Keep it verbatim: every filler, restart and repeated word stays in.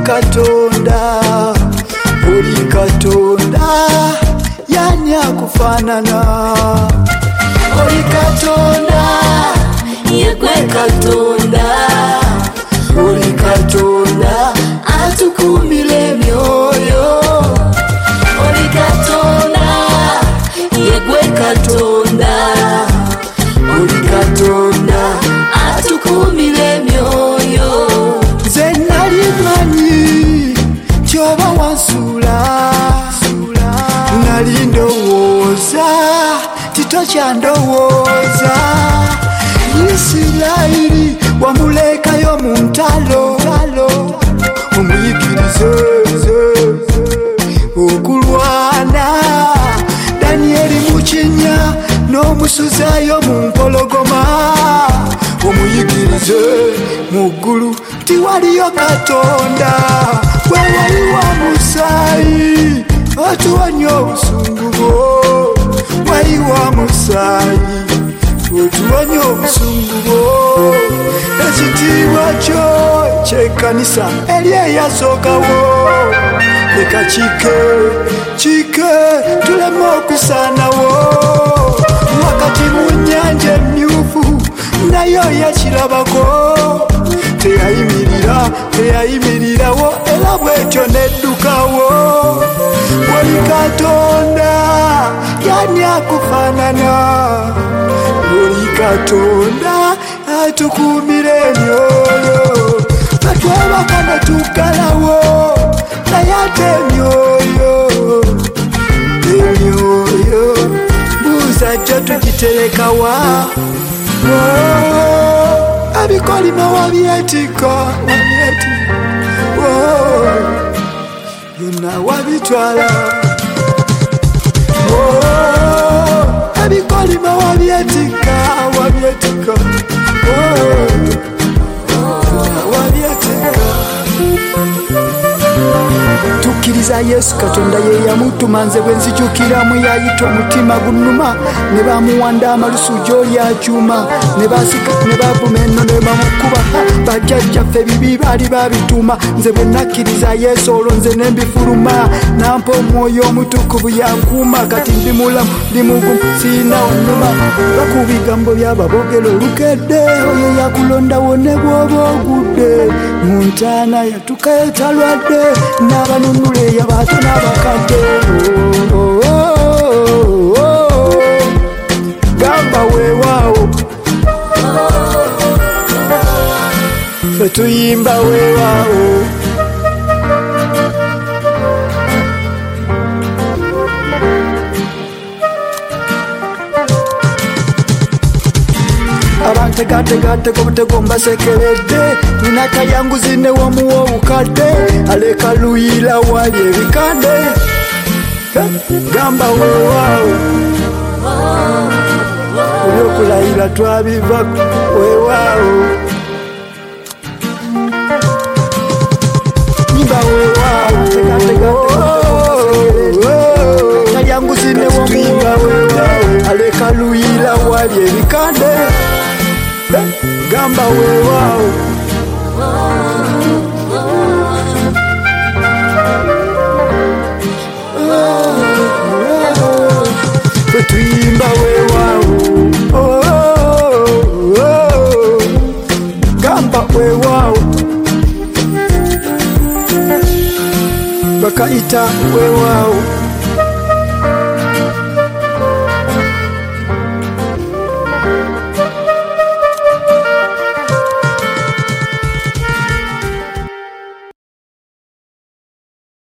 Katonda, oli Katonda, yani akufanana. Oli Katonda, yegwe Katonda, oli Katonda, atukumile myoyo. oli Katonda, yegwe Katonda, oli Katonda, atukumile myoyo. nze nali manyi kyoba wansula, nali ndowooza titokyandowooza. Isirayiri wamulekayo mu ntalo, omuyigirize okulwana. Danyeri mukinya n'omusuzayo mu mpologoma, omuyigirize muggulu tiwaliyo Katonda. Bwe waliwo musaayi otuwonya obusungu bwo, waliwo musaayi otuwonya obusungu bwo. Ekitiibwa kyo ky'ekkanisa eri eyasookawo, leka kike kike tuleme okusaanawo. Wakati mu nnyanja emmyufu nayo yakirabako, teyayimirira teyayimirirawo era bwetyo neddukawo. Oli Katonda, yani akufanana. Oli Katonda, atukumire emyoyo. Batwebaka ne tuggalawo naye ate emyoyo emyoyo buuza jjo tugiterekawa. Ebikolimo wabyetika wabyetika, byonna wabitwala. Ebikolimo wabyetika wabyetika, byonna wabyetika. Tukkiriza Yesu Katonda ye yamutuma, nze bwe nzijukiramu yayita omutima gunnuma. Ne bamuwanda amalusu gy'oli akyuma, ne basika ne bavuma enno ne bamukuba. Bajjajjaffe bibi baali babituma, nze bwe nakkiriza Yesu olwo nze ne mbifuluma. Nampa omwoyo omutukuvu yankuuma, kati ndi mulamu ndi mugumu siina onnuma. Baku bigambo by'ababogero olukedde, oyo yakulondawo ne bw'oba ogudde. Mu ntaana yatuka etalwadde, n'abanunula ey'abato n'abakadde. Gamba weewaawo, ffe tuyimba weewaawo. Abantegategatega obutego mbasekeredde, nina kayanguzi ne wamuwa obukadde. Aleka luyira wali ebikande, gamba weewaawo. Ebyokulayira twabivako weewaawo, nyimba weewaawo. Kayanguzi ne wamuwa weewaawo, aleka luyira wali ebikande, gamba weewaawo. Ffe tuyimba weewaawo, gamba weewaawo. Bakayita weewaawo.